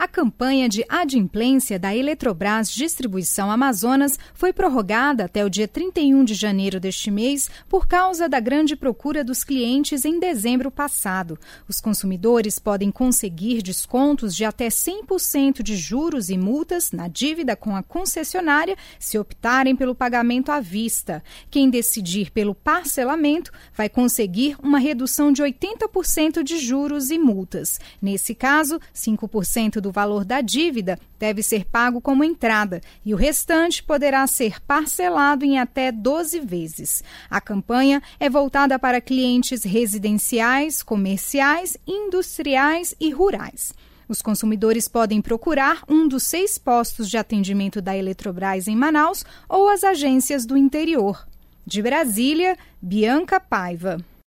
A campanha de adimplência da Eletrobras Distribuição Amazonas foi prorrogada até o dia 31 de janeiro deste mês por causa da grande procura dos clientes em dezembro passado. Os consumidores podem conseguir descontos de até 100% de juros e multas na dívida com a concessionária se optarem pelo pagamento à vista. Quem decidir pelo parcelamento vai conseguir uma redução de 80% de juros e multas. Nesse caso, 5% do valor da dívida deve ser pago como entrada e o restante poderá ser parcelado em até 12 vezes. A campanha é voltada para clientes residenciais, comerciais, industriais e rurais. Os consumidores podem procurar um dos 6 postos de atendimento da Eletrobras em Manaus ou as agências do interior. De Brasília, Bianca Paiva.